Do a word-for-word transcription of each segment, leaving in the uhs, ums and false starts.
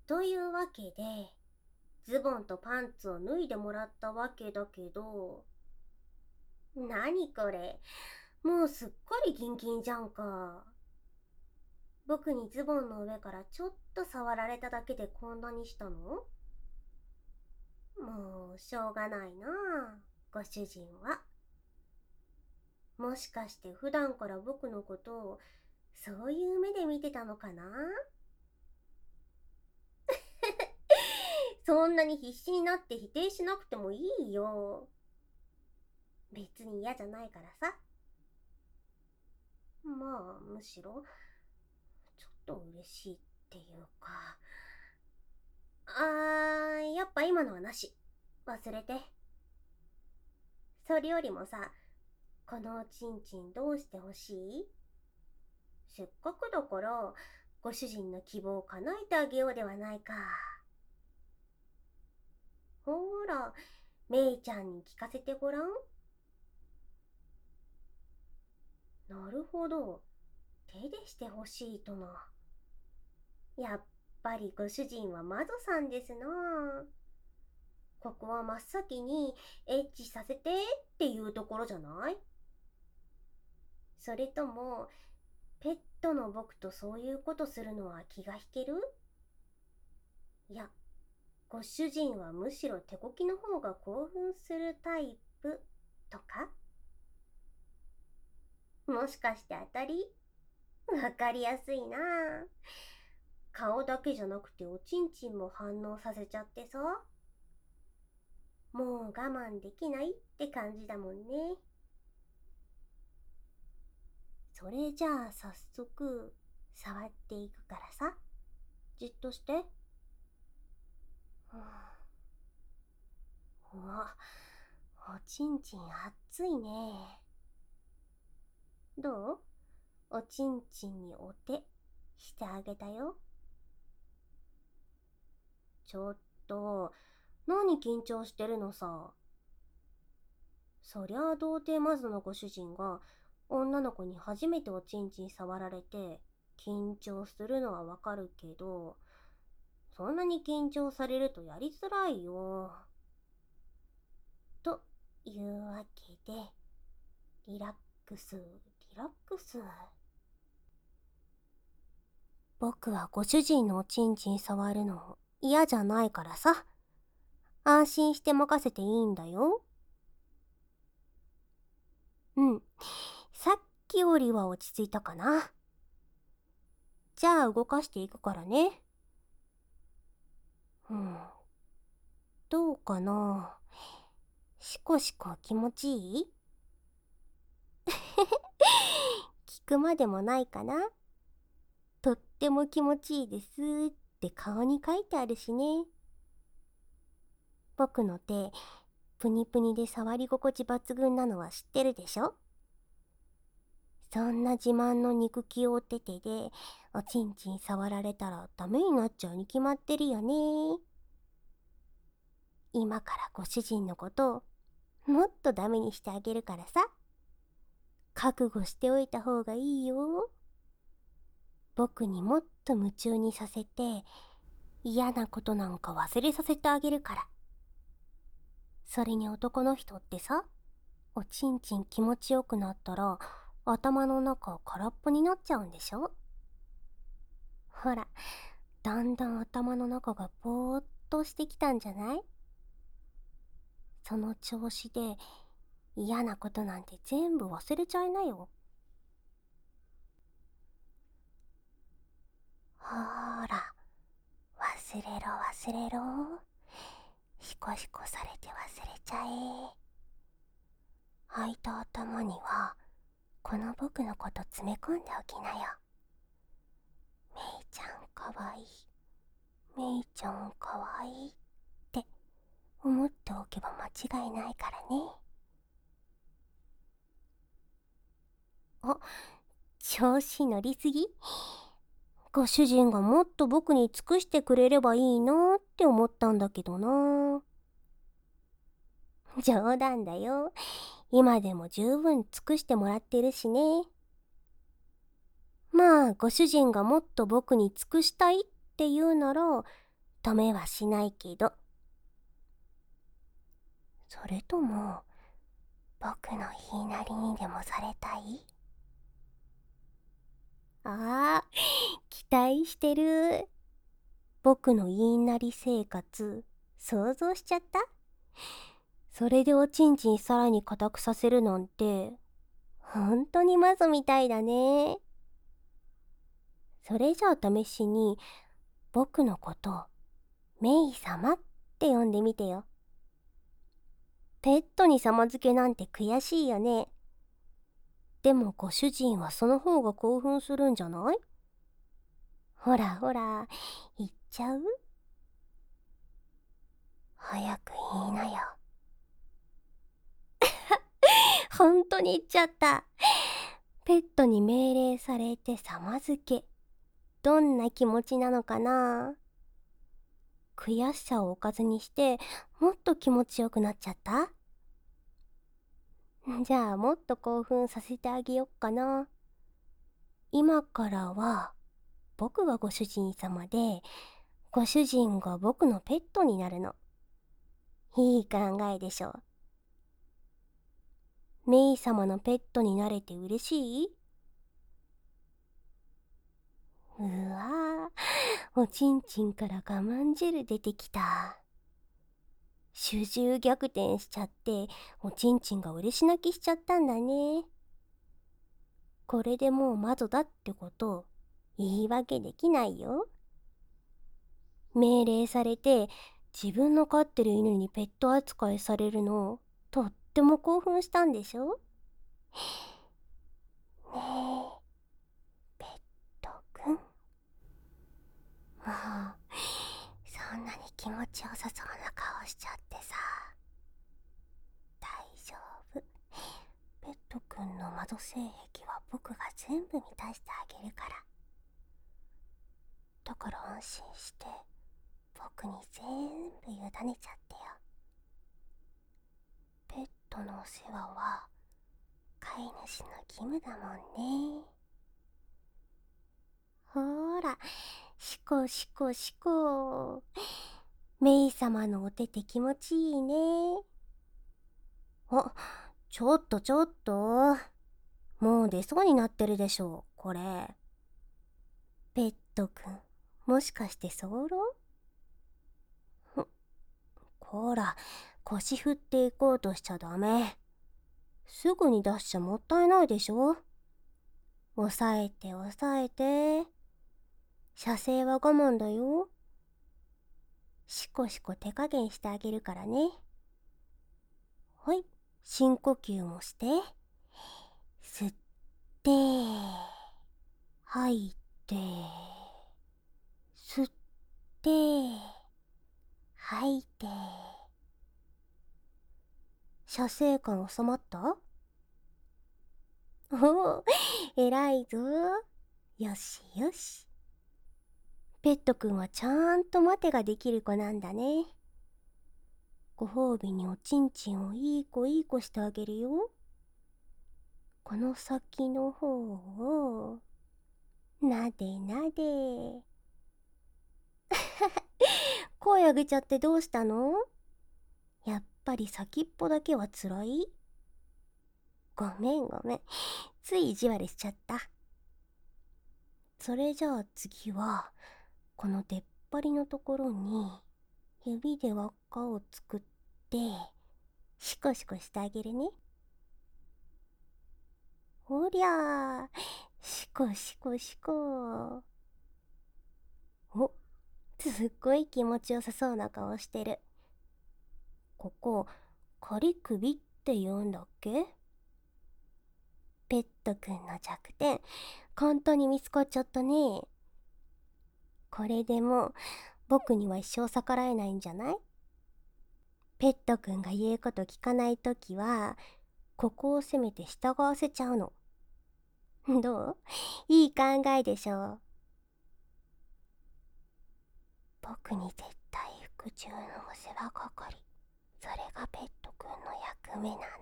というわけで、ズボンとパンツを脱いでもらったわけだけど、なにこれ、もうすっかりギンギンじゃんか。僕にズボンの上からちょっと触られただけでこんなにしたの？もうしょうがないなあ、ご主人は。もしかして普段から僕のことをそういう目で見てたのかな？そんなに必死になって否定しなくてもいいよ。別に嫌じゃないからさ。まあ、むしろ、ちょっと嬉しいっていうか。あー、やっぱ今のはなし。忘れて。それよりもさ、このおちんちんどうしてほしい？せっかくだから、ご主人の希望を叶えてあげようではないか。ほーら、めいちゃんに聞かせてごらん。なるほど、手でしてほしいとな。やっぱりご主人は魔女さんですな。ここは真っ先にエッチさせてっていうところじゃない？それとも、ペットの僕とそういうことするのは気が引ける？いや、ご主人はむしろ手こきの方が興奮するタイプとか？もしかして当たり？わかりやすいな。顔だけじゃなくておちんちんも反応させちゃってさ。もう我慢できないって感じだもんね。それじゃあ早速触っていくからさ。じっとして。うわ、おちんちん熱いね。どう？おちんちんにお手してあげたよ。ちょっと、何緊張してるのさ。そりゃあ童貞マズのご主人が女の子に初めておちんちん触られて緊張するのはわかるけど、そんなに緊張されるとやりづらいよ。というわけで、リラックス、リラックス。僕はご主人のおちんちん触るの嫌じゃないからさ。安心して任せていいんだよ。うん。さっきよりは落ち着いたかな。じゃあ動かしていくからね。うん。どうかな。しこしこ気持ちいい？聞くまでもないかな。とっても気持ちいいですって顔に書いてあるしね。僕の手、プニプニで触り心地抜群なのは知ってるでしょ？そんな自慢の肉球お手手でおちんちん触られたらダメになっちゃうに決まってるよね。今からご主人のことをもっとダメにしてあげるからさ。覚悟しておいた方がいいよ。僕にもっと夢中にさせて嫌なことなんか忘れさせてあげるから。それに男の人ってさ、おちんちん気持ちよくなったら頭の中空っぽになっちゃうんでしょ？ほら、だんだん頭の中がぼーっとしてきたんじゃない？その調子で嫌なことなんて全部忘れちゃいなよ。ほーら、忘れろ忘れろ。シコシコされて忘れちゃえ。開いた頭にはこの僕のこと詰め込んでおきなよ。めいちゃんかわいい、めいちゃんかわいいって思っておけば間違いないからね。あ、調子乗りすぎ？ご主人がもっと僕に尽くしてくれればいいなって思ったんだけどな。冗談だよ。今でも十分尽くしてもらってるしね。まあ、ご主人がもっと僕に尽くしたいって言うなら、 止めはしないけど。それとも、僕の言いなりにでもされたい？ああ、期待してる。僕の言いなり生活、想像しちゃった？それでおちんちんさらに固くさせるなんて、ほんとにマゾみたいだね。それじゃあ試しに、僕のこと、メイ様って呼んでみてよ。ペットに様付けなんて悔しいよね。でもご主人はその方が興奮するんじゃない？ほらほら、言っちゃう？早く言いなよ。ほんとに言っちゃった。ペットに命令されて様付け。どんな気持ちなのかな？悔しさをおかずにしてもっと気持ちよくなっちゃった？じゃあもっと興奮させてあげよっかな。今からは僕がご主人様で、ご主人が僕のペットになるの。いい考えでしょ。メイ様のペットになれて嬉しい？うわぁ、おちんちんから我慢汁出てきた。主従逆転しちゃって、おちんちんが嬉し泣きしちゃったんだね。これでもう魔女だってこと言い訳できないよ。命令されて自分の飼ってる犬にペット扱いされるのとっても興奮したんでしょ？ねえ、ペットくん。もうそんなに気持ちよさそうな顔しちゃってさ。大丈夫。ペットくんの窓性癖は僕が全部満たしてあげるから。だから安心して僕に全部委ねちゃってよ。ペットのお世話は飼い主の義務だもんね。ほーら、しこしこしこ。メイ様のお手って気持ちいいね。あ、ちょっとちょっと。もう出そうになってるでしょ、これ。ペットくん、もしかして早漏？ほ、こら、腰振っていこうとしちゃダメ。すぐに出しちゃもったいないでしょ。押さえて押さえて。射精は我慢だよ。しこしこ手加減してあげるからね。はい、深呼吸もして。吸って、吐いて、吸って、吐いて。射精感収まった？おお、偉いぞ。よしよし。ペットくんはちゃんと待てができる子なんだね。ご褒美におちんちんをいい子いい子してあげるよ。この先の方をなでなで。声上げちゃってどうしたの？やっぱり先っぽだけはつらい？ごめんごめん、つい意地悪しちゃった。それじゃあ次はこの出っ張りのところに指で輪っかを作ってシコシコしてあげるね。おりゃー、シコシコシコ。お、すっごい気持ちよさそうな顔してる。ここ仮首って言うんだっけ？ペットくんの弱点簡単に見つかっちゃったね。これでも僕には一生逆らえないんじゃない？ペットくんが言うこと聞かないときはここを攻めて従わせちゃうの。どう？いい考えでしょ。僕に絶対服従のお世話係、それがペットくんの役目なの。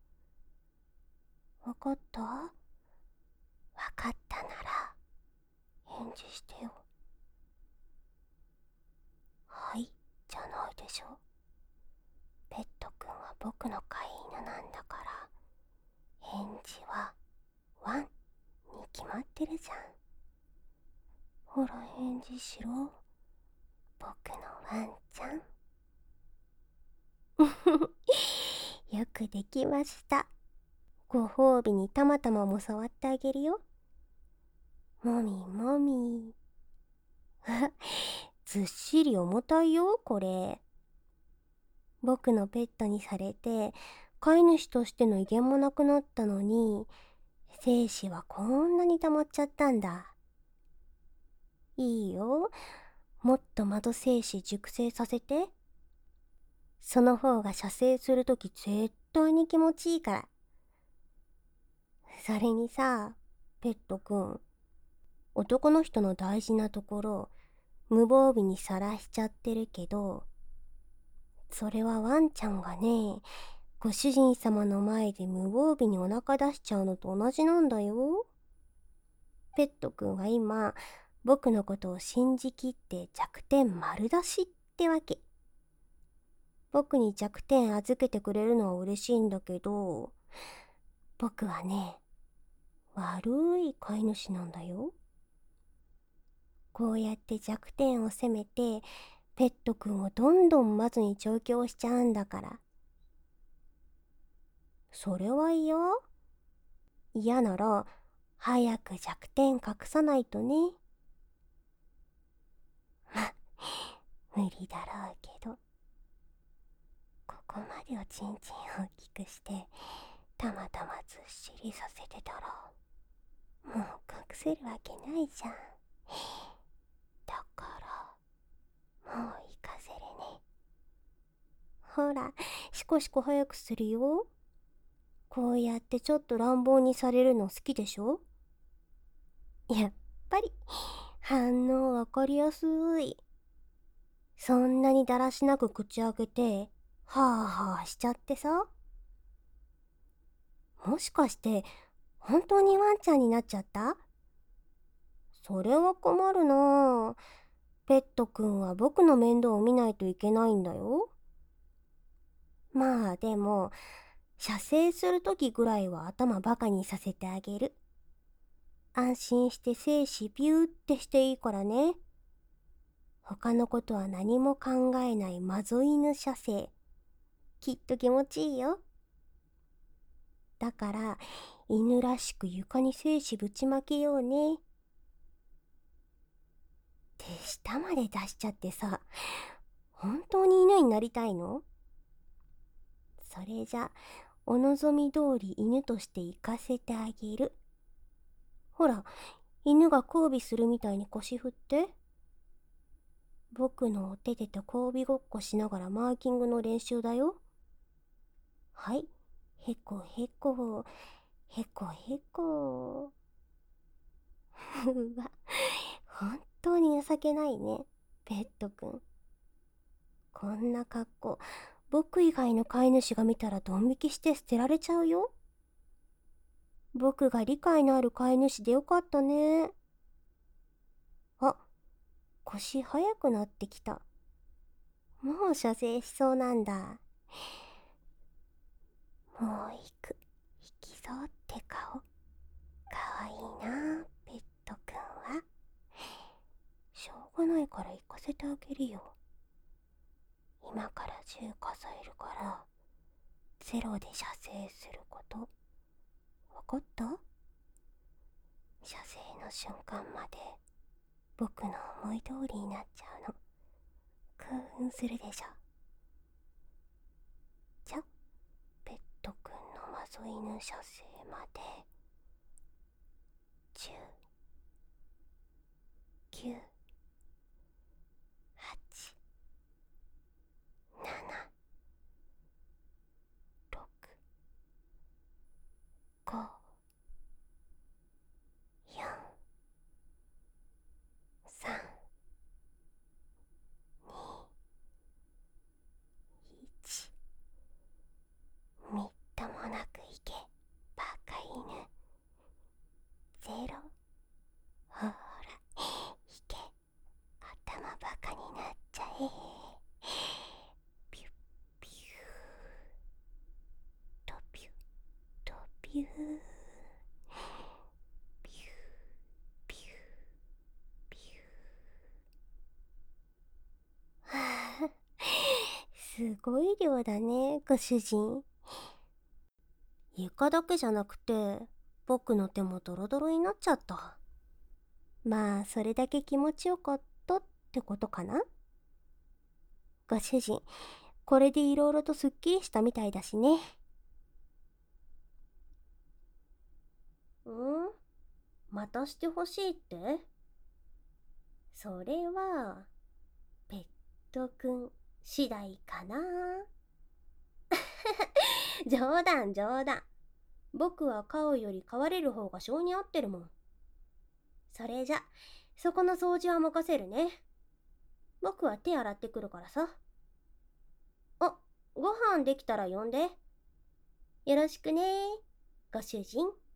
わかった？わかったなら返事してよ。はしょ。ペットくんは僕の飼い犬なんだから、返事はワンに決まってるじゃん。ほら返事しろ、僕のワンちゃん。よくできました。ご褒美にたまたまも触ってあげるよ。もみもみ。ずっしり重たいよこれ。僕のペットにされて飼い主としての威厳もなくなったのに、精子はこんなに溜まっちゃったんだ。いいよ、もっと窓精子熟成させて。その方が射精するとき絶対に気持ちいいから。それにさ、ペットくん、男の人の大事なところ無防備にさらしちゃってるけど、それはワンちゃんがね、ご主人様の前で無防備にお腹出しちゃうのと同じなんだよ。ペットくんは今僕のことを信じきって弱点丸出しってわけ。僕に弱点預けてくれるのは嬉しいんだけど、僕はね、悪い飼い主なんだよ。こうやって弱点を責めてペットくんをどんどん窓に調教しちゃうんだから。それは嫌？嫌なら早く弱点隠さないとね。ま、無理だろうけど、ここまでおちんちん大きくしてたまたまずっしりさせてたらもう隠せるわけないじゃん。だからもう行かせるね。ほら、シコシコ早くするよ。こうやってちょっと乱暴にされるの好きでしょ。やっぱり反応わかりやすい。そんなにだらしなく口開けてはあはあしちゃってさ。もしかして本当にワンちゃんになっちゃった？それは困るなぁ。ペットくんは僕の面倒を見ないといけないんだよ。まあでも射精するときぐらいは頭バカにさせてあげる。安心して精子ピューってしていいからね。他のことは何も考えないマゾ犬射精。きっと気持ちいいよ。だから犬らしく床に精子ぶちまけようね。手下まで出しちゃってさ、本当に犬になりたいの？それじゃお望み通り犬として行かせてあげる。ほら、犬が交尾するみたいに腰振って。僕のお手手と交尾ごっこしながらマーキングの練習だよ。はい、へこへこ、へこへこ。うわ、本当に情けないね、ペットくん。こんな格好、僕以外の飼い主が見たらドン引きして捨てられちゃうよ。僕が理解のある飼い主でよかったね。あ、腰速くなってきた。もう射精しそうなんだ。もう行く、引きそうって顔。かわいいな、ペットくんは。しょうがないから行かせてあげるよ。今からじゅう数えるからゼロで射精すること、わかった？射精の瞬間まで僕の思い通りになっちゃうの。クーンするでしょ。じゃ、ペットくんのマゾ犬射精までじゅう、きゅう、はち、なな、ろく、ご、よん、さん、に、いち。みっともなくいけ、バカ犬。ゼロ。ほら、いけ、頭バカになっちゃえ。 すごい量だね、ご主人。床だけじゃなくて、僕の手もドロドロになっちゃった。まあ、それだけ気持ちよかったってことかな。ご主人、これでいろいろとすっきりしたみたいだしね。ん？またしてほしいって？それは、ペットくん次第かな。冗談冗談。僕は飼うより飼われる方が性に合ってるもん。それじゃ、そこの掃除は任せるね。僕は手洗ってくるからさ。あ、ご飯できたら呼んで。よろしくね、ご主人。